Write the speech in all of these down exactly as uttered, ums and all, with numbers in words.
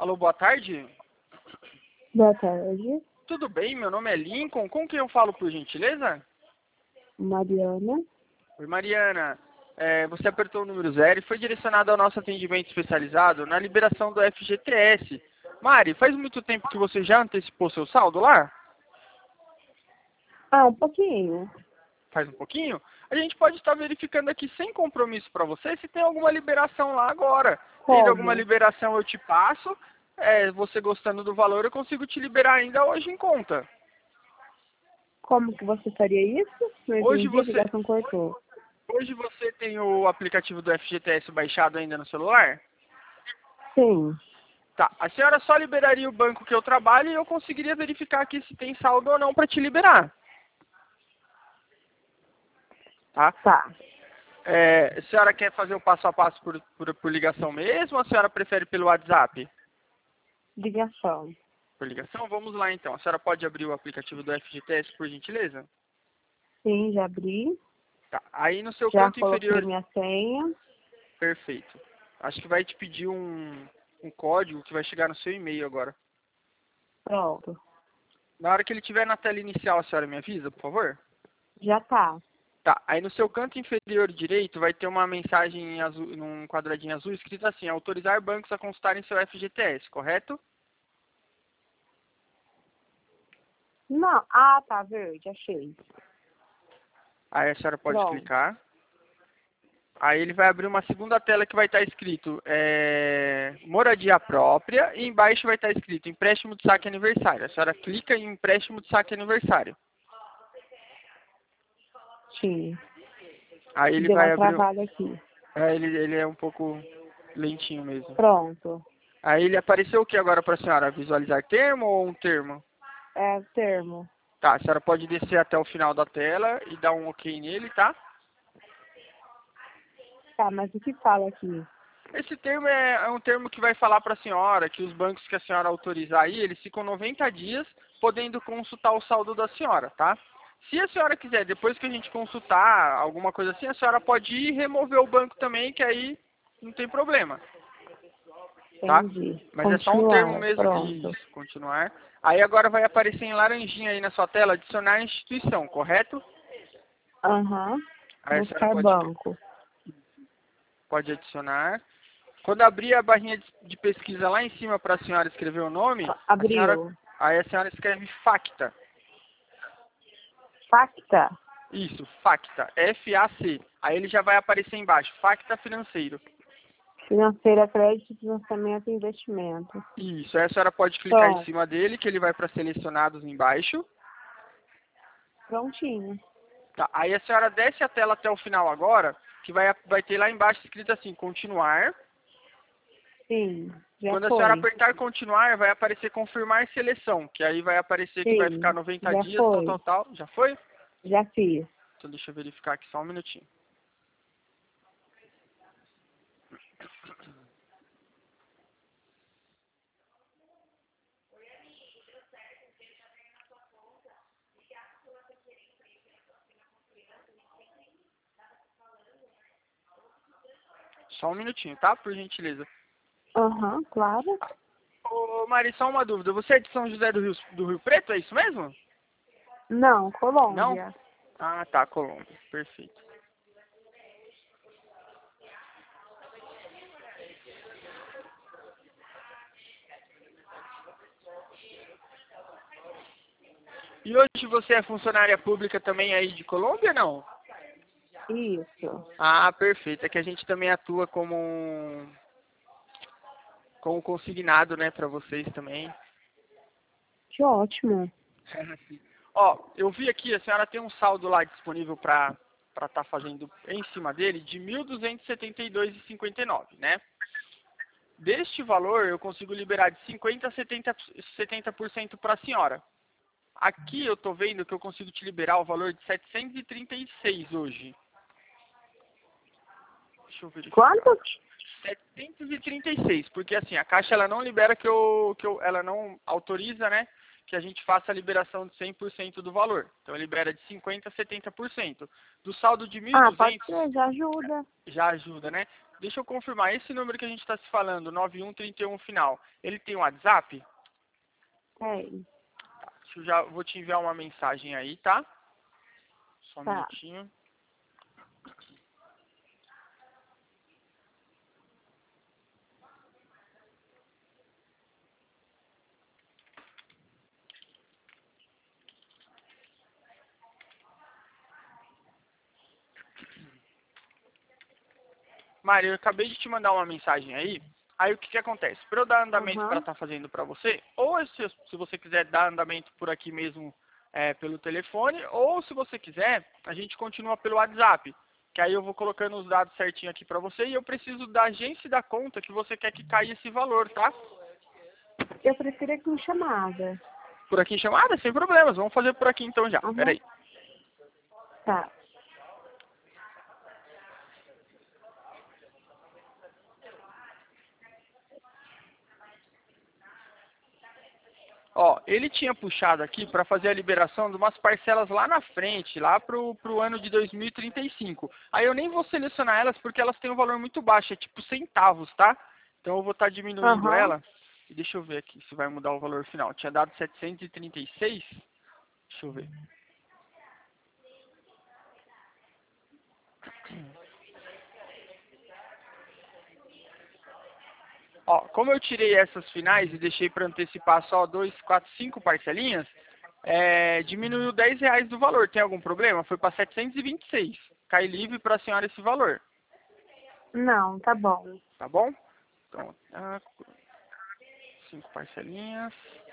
Alô, boa tarde. Boa tarde, Tudo bem? Meu nome é Lincoln. Com quem eu falo, por gentileza? Mariana. Oi, Mariana. É, você apertou o número zero e foi direcionado ao nosso atendimento especializado na liberação do F G T S. Mari, faz muito tempo que você já antecipou seu saldo lá? Ah, um pouquinho. Faz um pouquinho? A gente pode estar verificando aqui sem compromisso para você se tem alguma liberação lá agora. Tendo alguma Como? liberação eu te passo. É, você gostando do valor eu consigo te liberar ainda hoje em conta. Como que você faria isso? Não Hoje entendi, a você, ligação cortou. hoje você tem o aplicativo do F G T S baixado ainda no celular? Sim. Tá, a senhora só liberaria o banco que eu trabalho e eu conseguiria verificar aqui se tem saldo ou não para te liberar. Tá? Tá. É, a senhora quer fazer o passo a passo por, por, por ligação mesmo ou a senhora prefere pelo WhatsApp? Ligação. Por ligação? Vamos lá então. A senhora pode abrir o aplicativo do F G T S, por gentileza? Sim, já abri. Tá. Aí no seu Já canto coloquei inferior... minha senha. Perfeito. Acho que vai te pedir um, um código que vai chegar no seu e-mail agora. Pronto. Na hora que ele estiver na tela inicial, a senhora me avisa, por favor? Já tá. Tá, aí no seu canto inferior direito vai ter uma mensagem em azul, num quadradinho azul escrito assim: autorizar bancos a consultarem seu F G T S, correto? Não. Ah, tá, verde, achei. Aí a senhora pode Pronto. clicar. Aí ele vai abrir uma segunda tela que vai estar escrito é, moradia própria e embaixo vai estar escrito empréstimo de saque aniversário. A senhora clica em empréstimo de saque aniversário. Sim. Aí ele Deu vai uma abrir. travada aqui. É, ele, ele é um pouco lentinho mesmo. Pronto. Aí ele apareceu o que agora para a senhora? Visualizar termo ou um termo? É o termo. Tá, a senhora pode descer até o final da tela e dar um OK nele, tá? Tá, mas o que fala aqui? Esse termo é, é um termo que vai falar para a senhora que os bancos que a senhora autorizar aí, eles ficam noventa dias podendo consultar o saldo da senhora, tá? Se a senhora quiser, depois que a gente consultar alguma coisa assim, a senhora pode ir remover o banco também, que aí não tem problema, tá? Entendi. Mas é só um termo Continuar. mesmo, Pronto. isso, continuar. Aí agora vai aparecer em laranjinha aí na sua tela, adicionar instituição, correto? Aham. Aí a senhora Buscar pode, banco. pode adicionar. Quando abrir a barrinha de de pesquisa lá em cima para a senhora escrever o nome, a senhora, Abriu. aí a senhora escreve FACTA. Facta. Isso, FACTA, F A C. Aí ele já vai aparecer embaixo, FACTA financeiro. Financeira, crédito, financiamento e investimento. Isso, aí a senhora pode clicar em Pronto. cima dele, que ele vai para selecionados embaixo. Prontinho. Tá, aí a senhora desce a tela até o final agora, que vai, vai ter lá embaixo escrito assim, continuar. Sim. Já Quando a senhora foi. apertar continuar, vai aparecer confirmar seleção, que aí vai aparecer que vai ficar Sim. noventa Já dias, tal, tal, foi. tal. Já foi? Já fiz. Então deixa eu verificar aqui só um minutinho. Só um minutinho, tá? Por gentileza. Aham, claro. Ô, Mari, só uma dúvida. Você é de São José do Rio, do Rio Preto, é isso mesmo? Não, Não? Colômbia. Ah, tá, Colômbia. Perfeito. E hoje você é funcionária pública também aí de Colômbia, não? Isso. Ah, perfeito. É que a gente também atua como um, como consignado, né, para vocês também. Que ótimo. Ó, eu vi aqui, a senhora tem um saldo lá disponível para para estar fazendo em cima dele de mil duzentos e setenta e dois reais e cinquenta e nove, né? Deste valor, eu consigo liberar de cinquenta por cento a setenta por cento para a senhora. Aqui eu tô vendo que eu consigo te liberar o valor de setecentos e trinta e seis hoje. Deixa eu verificar. Quanto? setecentos e trinta e seis, porque assim, a Caixa ela não libera que eu, que eu ela não autoriza, né, que a gente faça a liberação de cem por cento do valor. Então, libera de cinquenta por cento a setenta por cento. Do saldo de mil e Ah, pode duzentos, ser, já ajuda. já ajuda, né? Deixa eu confirmar, esse número que a gente está se falando, nove um três um final, ele tem um WhatsApp? Tem. Tá, deixa eu já vou te enviar uma mensagem aí, tá? Só um Tá. minutinho. Mário, eu acabei de te mandar uma mensagem aí. Aí o que, que acontece? Para eu dar andamento para Aham. estar fazendo para você, ou se, se você quiser dar andamento por aqui mesmo é, pelo telefone, ou se você quiser, a gente continua pelo WhatsApp. Que aí eu vou colocando os dados certinho aqui para você e eu preciso da agência da conta que você quer que caia esse valor, tá? Eu prefiro aqui em chamada. Por aqui em chamada? Sem problemas. Vamos fazer por aqui então já. Pera Aham. aí. Tá. Ó, ele tinha puxado aqui para fazer a liberação de umas parcelas lá na frente, lá pro, pro ano de dois mil e trinta e cinco. Aí eu nem vou selecionar elas porque elas têm um valor muito baixo, é tipo centavos, tá? Então eu vou estar diminuindo Aham. ela. E deixa eu ver aqui se vai mudar o valor final. Tinha dado setecentos e trinta e seis. Deixa eu ver. Ó, como eu tirei essas finais e deixei para antecipar só dois, quatro, cinco parcelinhas, é, diminuiu dez reais do valor. Tem algum problema? Foi para setecentos e vinte e seis. Cai livre para a senhora esse valor. Não, tá bom. Tá bom? Então, tá, cinco parcelinhas.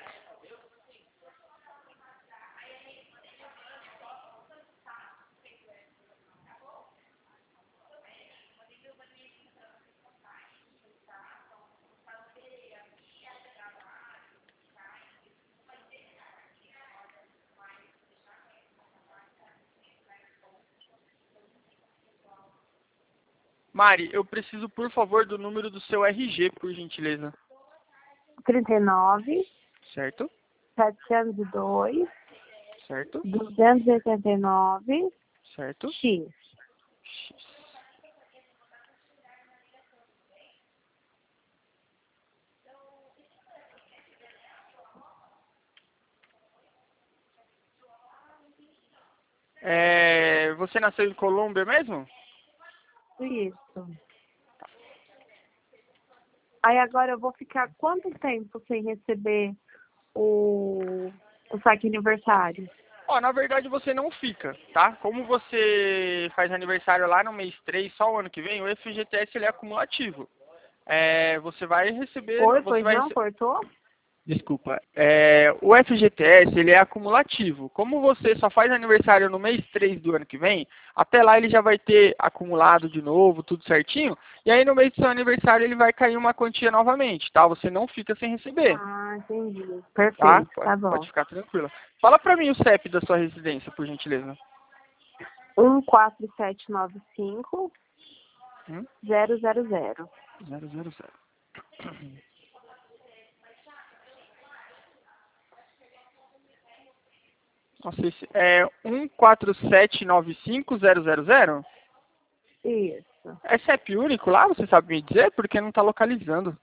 Mari, eu preciso, por favor, do número do seu R G, por gentileza. trinta e nove, Certo? setecentos e dois, Certo? duzentos e oitenta e nove, Certo? X. X. É, você nasceu em Colômbia mesmo? Isso. Aí agora eu vou ficar quanto tempo sem receber o, o saque aniversário? Ó, na verdade você não fica, tá? Como você faz aniversário lá no mês três, só o ano que vem, o F G T S ele é acumulativo. É, você vai receber, Oi, você pois vai não, receber. cortou? Desculpa. É, o F G T S ele é acumulativo. Como você só faz aniversário no mês três do ano que vem, até lá ele já vai ter acumulado de novo, tudo certinho. E aí no mês do seu aniversário ele vai cair uma quantia novamente, tá? Você não fica sem receber, Ah, entendi. tá? Perfeito, Pode, tá bom. pode ficar tranquila. Fala pra mim o C E P da sua residência, por gentileza. um quatro sete nove cinco, Hum? zero zero zero. zero zero zero. Nossa, esse é um quatro sete nove cinco zero zero zero? Isso. É C E P único lá, você sabe me dizer? Porque não está localizando.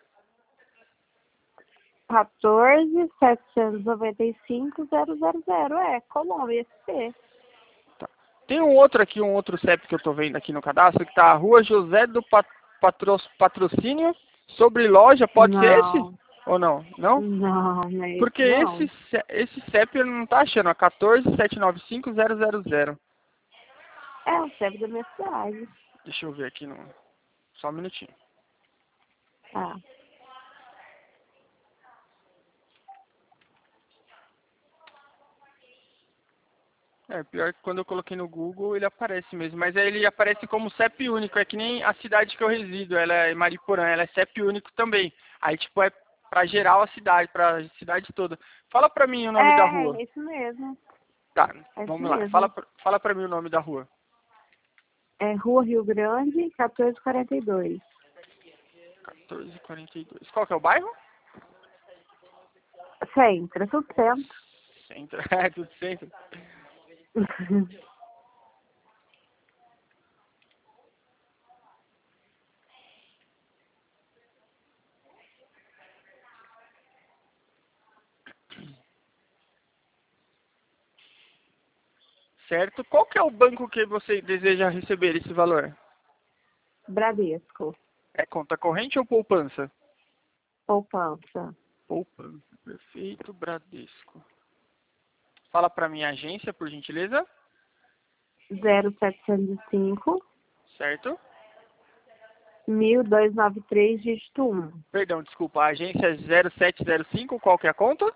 quatorze, setecentos e noventa e cinco, zero zero zero. É, Colômbia, S P. Tá. Tem um outro aqui, um outro C E P que eu estou vendo aqui no cadastro, que está Rua José do Pat- Patro- Patrocínio, sobre loja, pode ser esse? Não, Ou não? Não? não, não é esse Porque esse, não. C- esse C E P eu não está achando, é quatorze sete nove cinco zero zero zero. É o C E P da minha cidade. Deixa eu ver aqui, no... só um minutinho. Tá. É, pior que quando eu coloquei no Google ele aparece mesmo, mas aí ele aparece como C E P único, é que nem a cidade que eu resido, ela é Mariporã, ela é C E P único também. Aí tipo é pra geral a cidade, pra cidade toda. Fala pra mim o nome da É, rua. é isso mesmo. Tá, É isso vamos lá. Fala, mesmo. pra- fala pra mim o nome da rua. É Rua Rio Grande, quatorze quarenta e dois. quatorze quarenta e dois. Qual que é o bairro? Centro, é tudo centro. Centro, é tudo centro. Certo? Qual que é o banco que você deseja receber esse valor? Bradesco. É conta corrente ou poupança? Poupança. Poupança, perfeito, Bradesco. Fala para minha agência, por gentileza. zero setecentos e cinco, Certo? mil duzentos e noventa e três, dígito um. Perdão, desculpa, a agência é zero sete zero cinco, qual que é a conta?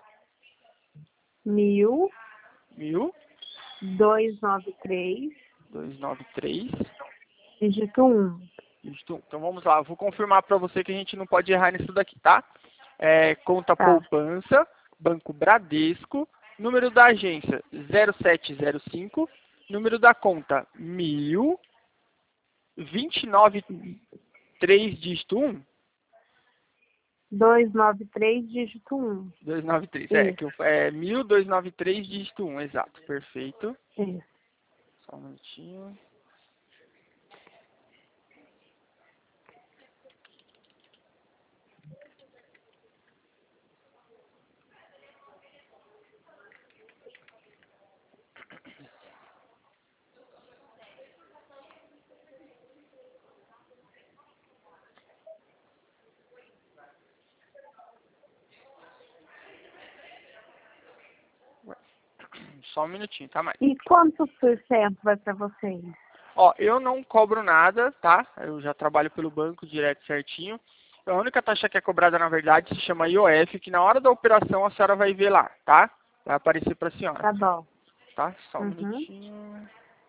Mil Mil duzentos e noventa e três, duzentos e noventa e três. dígito um. Isso. Então vamos lá, eu vou confirmar para você que a gente não pode errar nisso daqui, tá? É, conta Tá. poupança, Banco Bradesco, número da agência zero sete zero cinco, número da conta mil, vinte e nove três dígito um, duzentos e noventa e três, dígito um. duzentos e noventa e três, é, que eu, é mil duzentos e noventa e três dígito um, exato, perfeito. Isso. Só um minutinho. Só um minutinho, tá, mais? E quantos por cento vai para vocês? Ó, eu não cobro nada, tá? Eu já trabalho pelo banco direto certinho. A única taxa que é cobrada, na verdade, se chama I O F, que na hora da operação a senhora vai ver lá, tá? Vai aparecer pra senhora, Tá bom. tá? Só um Uhum. minutinho.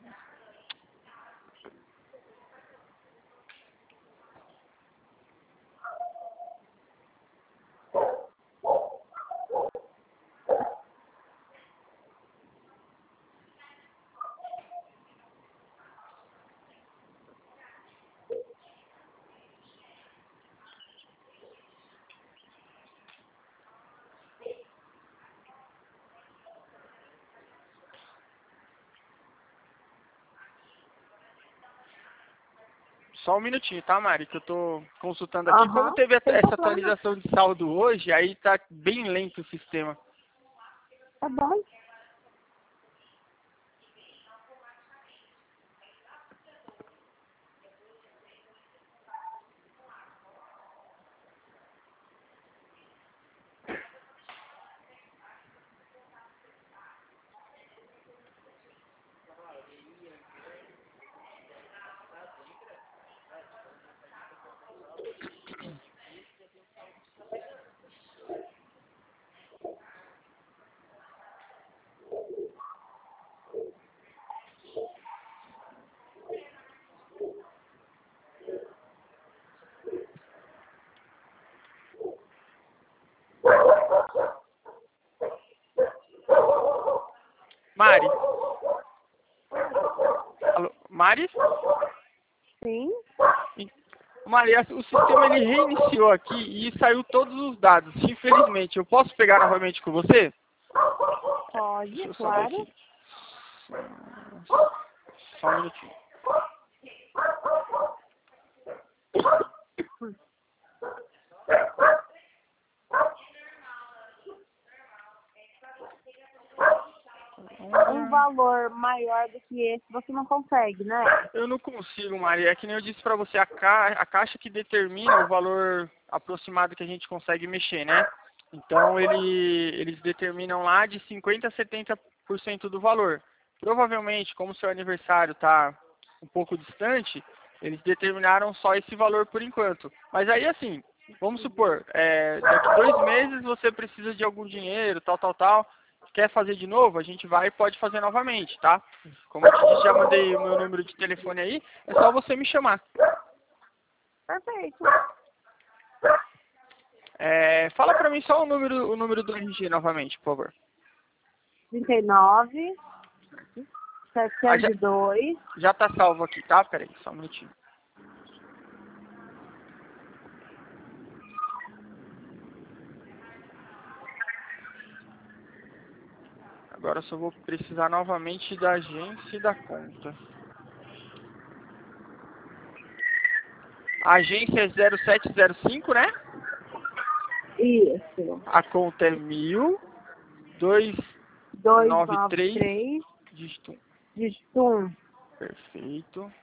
Só um minutinho, tá, Mari? Que eu tô consultando aqui. Como Aham. teve Sem essa problema. atualização de saldo hoje, aí tá bem lento o sistema. Tá bom. Mari? Alô? Mari? Sim. Mari, o sistema ele reiniciou aqui e saiu todos os dados. Infelizmente, eu posso pegar novamente com você? Deixa Pode, eu só ver claro. aqui. Só um minutinho. Um valor maior do que esse você não consegue, né? Eu não consigo, Maria. É que nem eu disse para você, a, ca... a caixa que determina o valor aproximado que a gente consegue mexer, né? Então, ele... eles determinam lá de cinquenta a setenta por cento do valor. Provavelmente, como seu aniversário está um pouco distante, eles determinaram só esse valor por enquanto. Mas aí, assim, vamos supor, é, daqui a dois meses você precisa de algum dinheiro, tal, tal, tal. Quer fazer de novo? A gente vai e pode fazer novamente, tá? Como eu te disse, já mandei o meu número de telefone aí, é só você me chamar. Perfeito. É, fala pra mim só o número, o número do R G novamente, por favor. trinta e nove, Ah, já, setecentos e dois, já tá salvo aqui, tá? Pera aí, só um minutinho. Agora eu só vou precisar novamente da agência e da conta. A agência é zero sete zero cinco, né? Isso. A conta é mil duzentos e dois noventa e nove três, três, dígito um. dígito um. Perfeito.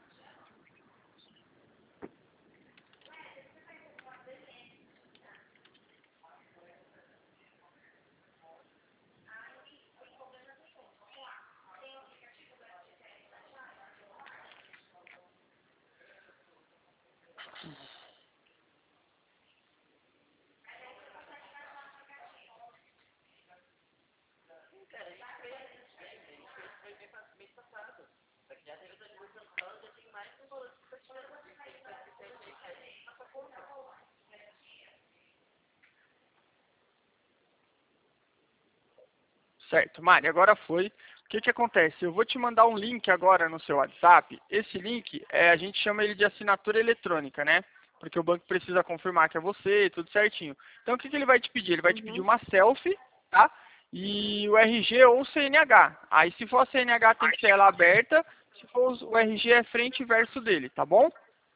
Certo, Mari, agora foi. O que que acontece? Eu vou te mandar um link agora no seu WhatsApp. Esse link, é, a gente chama ele de assinatura eletrônica, né? Porque o banco precisa confirmar que é você, tudo certinho. Então, o que que ele vai te pedir? Ele vai te pedir Uhum. uma selfie, tá? E o R G ou o C N H. Aí, se for a C N H, tem que ser ela aberta. Se for o R G, é frente e verso dele, tá bom?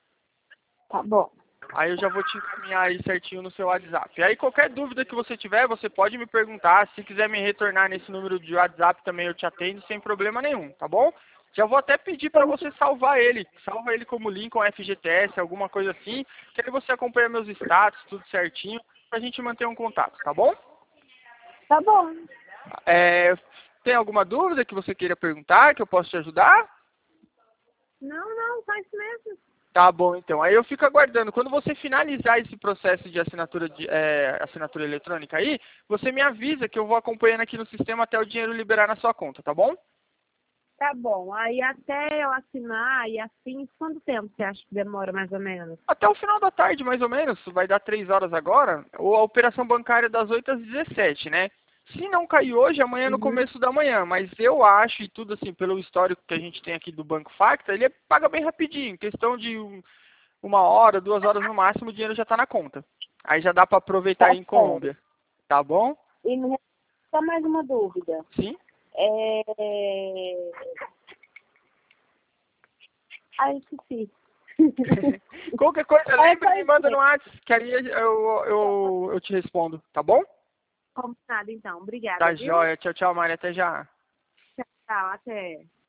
Tá bom. Aí eu já vou te encaminhar aí certinho no seu WhatsApp. E aí qualquer dúvida que você tiver, você pode me perguntar. Se quiser me retornar nesse número de WhatsApp também eu te atendo sem problema nenhum, tá bom? Já vou até pedir para você salvar ele. Salva ele como Lincoln F G T S, alguma coisa assim. Que aí você acompanha meus status, tudo certinho, pra gente manter um contato, tá bom? Tá bom. É, tem alguma dúvida que você queira perguntar, que eu possa te ajudar? Não, não, faz mesmo. Tá bom, então. Aí eu fico aguardando. Quando você finalizar esse processo de assinatura, de, é, assinatura eletrônica aí, você me avisa que eu vou acompanhando aqui no sistema até o dinheiro liberar na sua conta, tá bom? Tá bom. Aí até eu assinar e assim, quanto tempo você acha que demora mais ou menos? Até o final da tarde, mais ou menos. Vai dar três horas agora. Ou a operação bancária é das oito às dezessete, né? Se não cair hoje, amanhã é no Uhum. começo da manhã. Mas eu acho, e tudo assim, pelo histórico que a gente tem aqui do Banco Facta, ele paga bem rapidinho. Em questão de um, uma hora, duas horas no máximo, o dinheiro já está na conta. Aí já dá para aproveitar Tá aí em certo. Colômbia. Tá bom? E me responda só mais uma dúvida. Sim? É... Ah, eu esqueci. Qualquer coisa, É lembra só e me isso manda no mesmo. WhatsApp, que aí eu, eu, eu te respondo, tá bom? Combinado, então. Obrigada, Tá viu? jóia. Tchau, tchau, Maria. Até já. Tchau, até.